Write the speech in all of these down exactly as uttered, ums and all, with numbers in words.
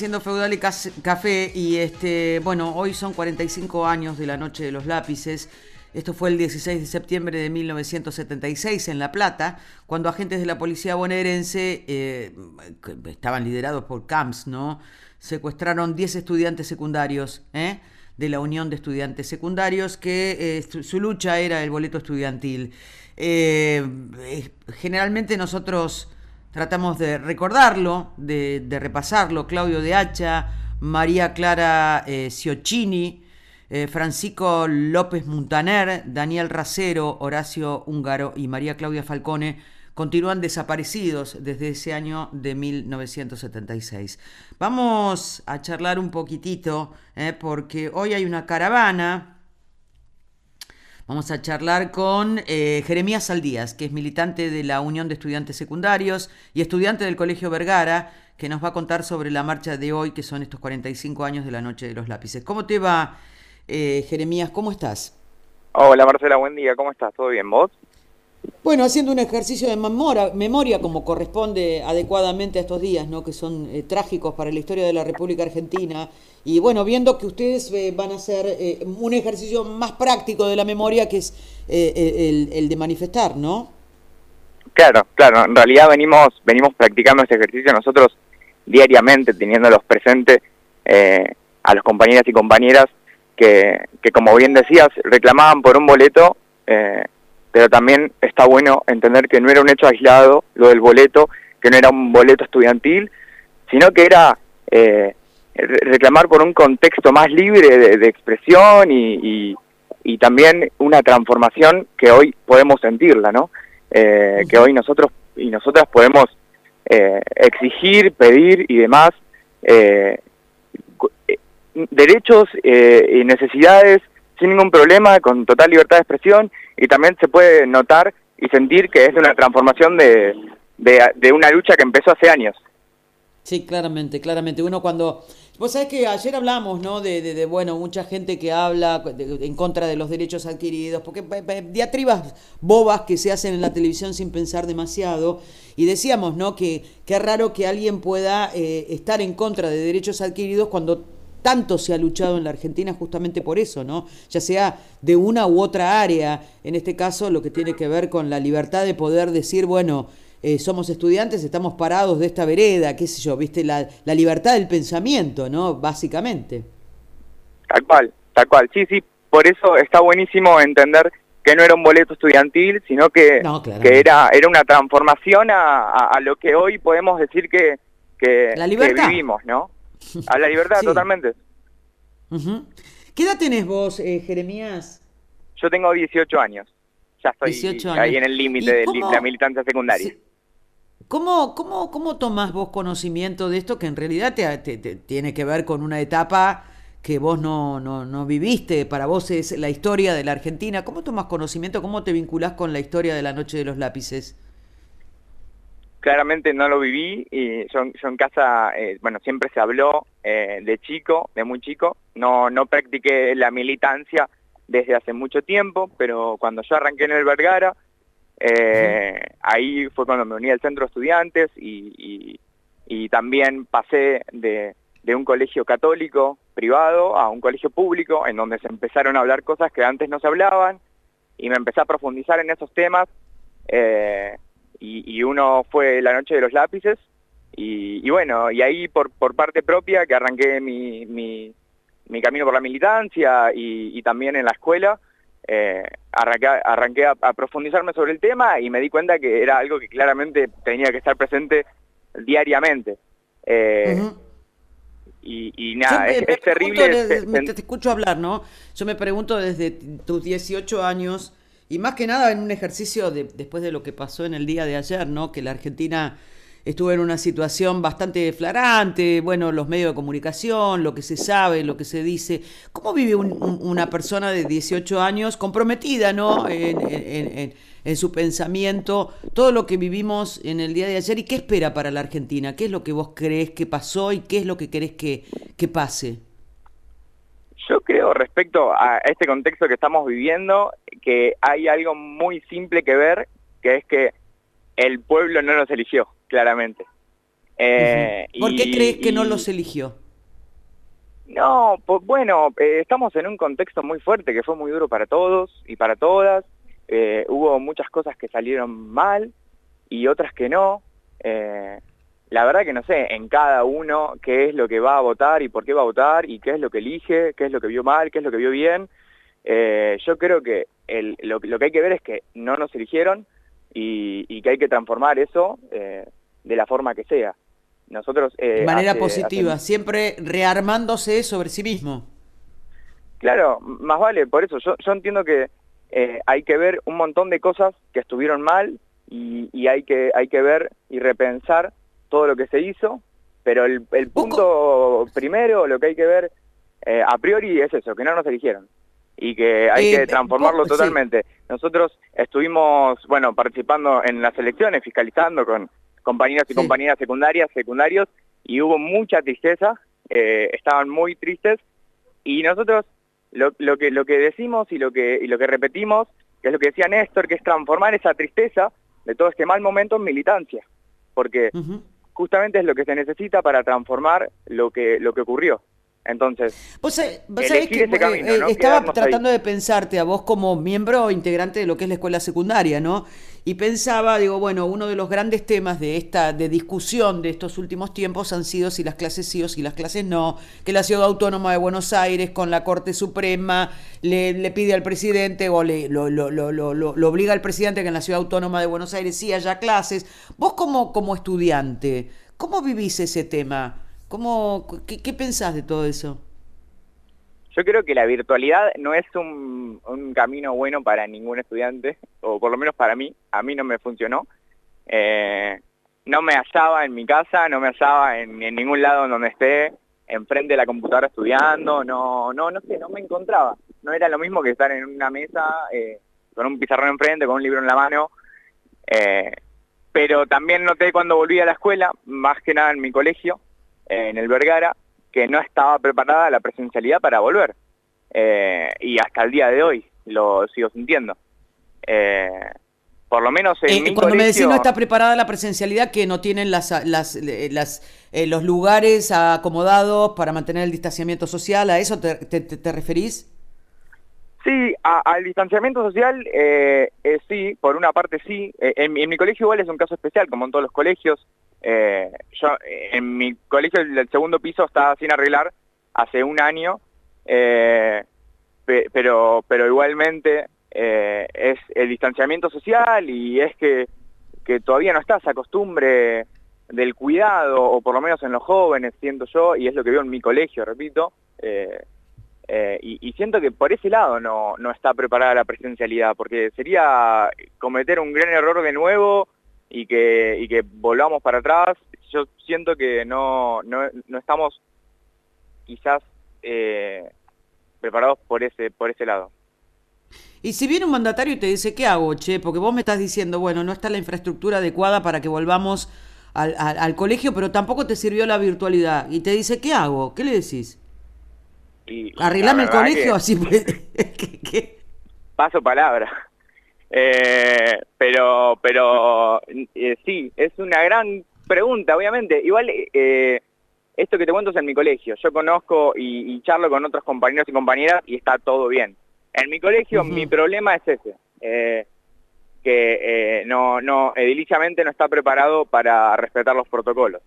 haciendo Feudal y Café y este, bueno, hoy son cuarenta y cinco años de la Noche de los Lápices. Esto fue el dieciséis de septiembre de mil novecientos setenta y seis en La Plata, cuando agentes de la policía bonaerense, eh, que estaban liderados por Camps, ¿no?, secuestraron diez estudiantes secundarios, ¿eh?, de la Unión de Estudiantes Secundarios, que eh, su, su lucha era el boleto estudiantil. Eh, eh, generalmente nosotros tratamos de recordarlo, de, de repasarlo. Claudio de Hacha, María Clara eh, Ciocchini, eh, Francisco López Muntaner, Daniel Racero, Horacio Húngaro y María Claudia Falcone continúan desaparecidos desde ese año de mil novecientos setenta y seis. Vamos a charlar un poquitito, eh, porque hoy hay una caravana. Vamos a charlar con eh, Jeremías Saldías, que es militante de la Unión de Estudiantes Secundarios y estudiante del Colegio Vergara, que nos va a contar sobre la marcha de hoy, que son estos cuarenta y cinco años de la Noche de los Lápices. ¿Cómo te va, eh, Jeremías? ¿Cómo estás? Hola, Marcela, buen día. ¿Cómo estás? ¿Todo bien? ¿Vos? Bueno, haciendo un ejercicio de memoria, memoria como corresponde adecuadamente a estos días, ¿no?, que son eh, trágicos para la historia de la República Argentina. Y bueno, viendo que ustedes eh, van a hacer eh, un ejercicio más práctico de la memoria, que es eh, el, el de manifestar, ¿no? Claro, claro. En realidad venimos venimos practicando este ejercicio nosotros diariamente, teniéndolos presentes eh, a los compañeras y compañeras que, que, como bien decías, reclamaban por un boleto, eh, pero también está bueno entender que no era un hecho aislado lo del boleto, que no era un boleto estudiantil, sino que era eh, reclamar por un contexto más libre de, de expresión y, y, y también una transformación que hoy podemos sentirla, ¿no? Eh, uh-huh. Que hoy nosotros y nosotras podemos eh, exigir, pedir y demás eh, derechos eh, y necesidades sin ningún problema, con total libertad de expresión, y también se puede notar y sentir que es una transformación de, de, de una lucha que empezó hace años. Sí, claramente, claramente. Uno cuando... Vos sabés que ayer hablamos, ¿no?, de, de, de bueno, mucha gente que habla de, en contra de los derechos adquiridos, porque diatribas bobas que se hacen en la televisión sin pensar demasiado, y decíamos, ¿no?, que qué raro que alguien pueda eh, estar en contra de derechos adquiridos cuando tanto se ha luchado en la Argentina justamente por eso, ¿no? Ya sea de una u otra área, en este caso lo que tiene que ver con la libertad de poder decir, bueno, eh, somos estudiantes, estamos parados de esta vereda, qué sé yo, viste, la, la libertad del pensamiento, ¿no?, básicamente. Tal cual, tal cual, sí, sí, por eso está buenísimo entender que no era un boleto estudiantil, sino que, no, que era, era una transformación a, a, a lo que hoy podemos decir que, que, la libertad. que vivimos, ¿no? A la libertad, sí. Totalmente. Uh-huh. ¿Qué edad tenés vos, eh, Jeremías? Yo tengo dieciocho años. Ya estoy dieciocho años. Ahí en el límite de la militancia secundaria. Sí. ¿Cómo, cómo, ¿Cómo tomás vos conocimiento de esto que en realidad te, te, te tiene que ver con una etapa que vos no, no, no viviste? Para vos es la historia de la Argentina. ¿Cómo tomás conocimiento? ¿Cómo te vinculás con la historia de la Noche de los Lápices? Claramente no lo viví, y yo, yo en casa, eh, bueno, siempre se habló eh, de chico, de muy chico, no, no practiqué la militancia desde hace mucho tiempo, pero cuando yo arranqué en el Vergara, eh, uh-huh. ahí fue cuando me uní al centro de estudiantes y, y, y también pasé de, de un colegio católico privado a un colegio público, en donde se empezaron a hablar cosas que antes no se hablaban, y me empecé a profundizar en esos temas. eh, Y, y uno fue la Noche de los Lápices, y, y bueno, y ahí por, por parte propia que arranqué mi, mi, mi camino por la militancia y, y también en la escuela, eh, arranqué, arranqué a, a profundizarme sobre el tema y me di cuenta que era algo que claramente tenía que estar presente diariamente. Eh, uh-huh. y, y nada, Yo, es, es terrible... Desde, me, te, te escucho hablar, ¿no? Yo me pregunto desde tus dieciocho años... Y más que nada en un ejercicio de, después de lo que pasó en el día de ayer, ¿no?, que la Argentina estuvo en una situación bastante flagrante, bueno, los medios de comunicación, lo que se sabe, lo que se dice. ¿Cómo vive un, un, una persona de dieciocho años comprometida, ¿no?, en, en, en, en su pensamiento, todo lo que vivimos en el día de ayer, y qué espera para la Argentina? ¿Qué es lo que vos creés que pasó y qué es lo que querés que, que pase? Yo creo, respecto a este contexto que estamos viviendo, que hay algo muy simple que ver, que es que el pueblo no nos eligió, claramente. Ujú. Eh, ¿Por qué crees que no y, los eligió? No, pues bueno, eh, estamos en un contexto muy fuerte que fue muy duro para todos y para todas. Eh, hubo muchas cosas que salieron mal y otras que no. Eh, la verdad que no sé en cada uno qué es lo que va a votar y por qué va a votar y qué es lo que elige, qué es lo que vio mal, qué es lo que vio bien. Eh, yo creo que el, lo, lo que hay que ver es que no nos eligieron y, y que hay que transformar eso eh, de la forma que sea. Nosotros De eh, manera hace, hace positiva, siempre rearmándose sobre sí mismo. Claro, más vale, por eso yo, yo entiendo que eh, hay que ver un montón de cosas que estuvieron mal y, y hay que hay que ver y repensar todo lo que se hizo, pero el, el ¿Vos co- punto primero, lo que hay que ver eh, a priori es eso, que no nos eligieron y que hay eh, que vos- transformarlo sí. totalmente. Nosotros estuvimos, bueno, participando en las elecciones, fiscalizando con compañeros y Sí. compañeras secundarias, secundarios, y hubo mucha tristeza, eh, estaban muy tristes, y nosotros lo, lo que lo que decimos y lo que y lo que repetimos, que es lo que decía Néstor, que es transformar esa tristeza de todo este mal momento en militancia, porque Ujú. justamente es lo que se necesita para transformar lo que lo que ocurrió. Entonces, Vos, sa- vos sabés que elegir ese eh, camino, eh, no estaba quedarnos ahí. tratando de pensarte a vos como miembro integrante de lo que es la escuela secundaria, ¿no? Y pensaba, digo, bueno, uno de los grandes temas de esta de discusión de estos últimos tiempos han sido si las clases sí o si las clases no, que la Ciudad Autónoma de Buenos Aires con la Corte Suprema le, le pide al presidente o le lo, lo, lo, lo, lo, lo obliga al presidente que en la Ciudad Autónoma de Buenos Aires sí haya clases. Vos como, como estudiante, ¿cómo vivís ese tema? ¿Cómo, qué, qué pensás de todo eso? Yo creo que la virtualidad no es un, un camino bueno para ningún estudiante, o por lo menos para mí, a mí no me funcionó. Eh, no me hallaba en mi casa, no me hallaba en, en ningún lado en donde esté, enfrente de la computadora estudiando, no, no, no sé, no me encontraba. No era lo mismo que estar en una mesa eh, con un pizarrón enfrente, con un libro en la mano. Eh, pero también noté cuando volví a la escuela, más que nada en mi colegio, eh, en el Vergara, que no estaba preparada la presencialidad para volver. Eh, y hasta el día de hoy lo sigo sintiendo. Eh, por lo menos en Eh, mi cuando me decís no colegio, está preparada la presencialidad, que no tienen las, las, eh, las, eh, los lugares acomodados para mantener el distanciamiento social, ¿a eso te, te, te- te referís? sí, a- al distanciamiento social, eh, eh, sí, por una parte sí. Eh, en, mi en mi colegio igual es un caso especial, como en todos los colegios. Eh, yo, eh, en mi colegio el, el segundo piso está sin arreglar hace un año, eh, pe- pero, pero igualmente eh, es el distanciamiento social y es que, que todavía no está esa costumbre del cuidado, o por lo menos en los jóvenes, siento yo, y es lo que veo en mi colegio, repito. eh, eh, y, y siento que por ese lado no, no está preparada la presencialidad, porque sería cometer un gran error de nuevo y que, y que volvamos para atrás. Yo siento que no, no, no estamos quizás eh, preparados por ese, por ese lado. Y si viene un mandatario y te dice, ¿qué hago, che? Porque vos me estás diciendo, bueno, no está la infraestructura adecuada para que volvamos al, al, al colegio, pero tampoco te sirvió la virtualidad. Y te dice, ¿qué hago? ¿Qué le decís? Y la ¿Arreglame el verdad colegio? que Así puede. ¿Qué, qué? paso palabra. Eh, pero pero eh, sí, es una gran pregunta, obviamente. Igual, eh, esto que te cuento es en mi colegio. Yo conozco y, y charlo con otros compañeros y compañeras y está todo bien. En mi colegio mi Ujú. problema es ese, eh, que eh, no, no, ediliciamente no está preparado para respetar los protocolos.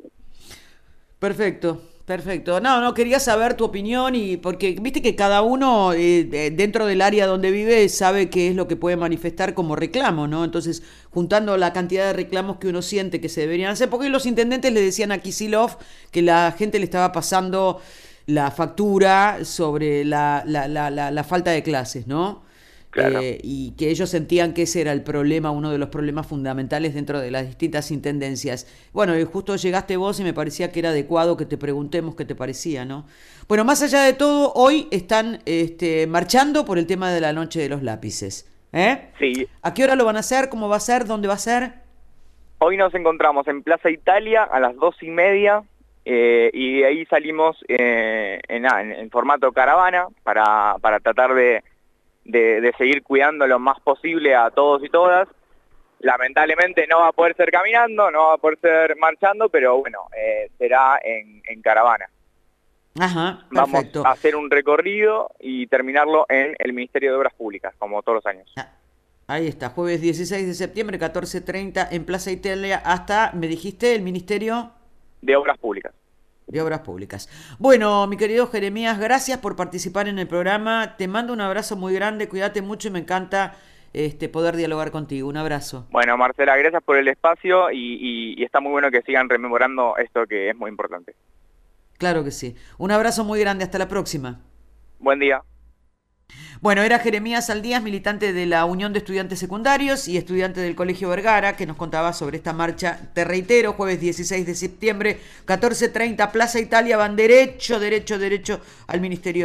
Perfecto, perfecto. No, no, quería saber tu opinión y porque viste que cada uno eh, de- dentro del área donde vive sabe qué es lo que puede manifestar como reclamo, ¿no? Entonces, juntando la cantidad de reclamos que uno siente que se deberían hacer, porque los intendentes le decían a Kicillof que la gente le estaba pasando la factura sobre la, la, la, la, la falta de clases, ¿no? Claro. Eh, y que ellos sentían que ese era el problema, uno de los problemas fundamentales dentro de las distintas intendencias. Bueno, y justo llegaste vos y me parecía que era adecuado que te preguntemos qué te parecía, ¿no? Bueno, más allá de todo, hoy están este, marchando por el tema de la noche de los lápices. ¿Eh? Sí, ¿A qué hora lo van a hacer? ¿Cómo va a ser? ¿Dónde va a ser? hoy nos encontramos en Plaza Italia a las dos y media eh, y de ahí salimos eh, en, en, en formato caravana para, para tratar de, de, de seguir cuidando lo más posible a todos y todas. lamentablemente no va a poder ser caminando, no va a poder ser marchando, pero bueno, eh, será en, en caravana. Ajá, Vamos perfecto. a hacer un recorrido y terminarlo en el Ministerio de Obras Públicas, como todos los años. Ah, ahí está, jueves dieciséis de septiembre, catorce treinta, en Plaza Italia, hasta, me dijiste, el Ministerio De Obras Públicas. de Obras Públicas. Bueno, mi querido Jeremías, gracias por participar en el programa. Te mando un abrazo muy grande, cuídate mucho y me encanta este, poder dialogar contigo. Un abrazo. Bueno, Marcela, gracias por el espacio y, y, y está muy bueno que sigan rememorando esto que es muy importante. Claro que sí. Un abrazo muy grande, hasta la próxima. Buen día. Bueno, era Jeremías Aldías, militante de la Unión de Estudiantes Secundarios y estudiante del Colegio Vergara, que nos contaba sobre esta marcha. Te reitero, jueves dieciséis de septiembre, catorce treinta, Plaza Italia, van derecho, derecho, derecho al Ministerio.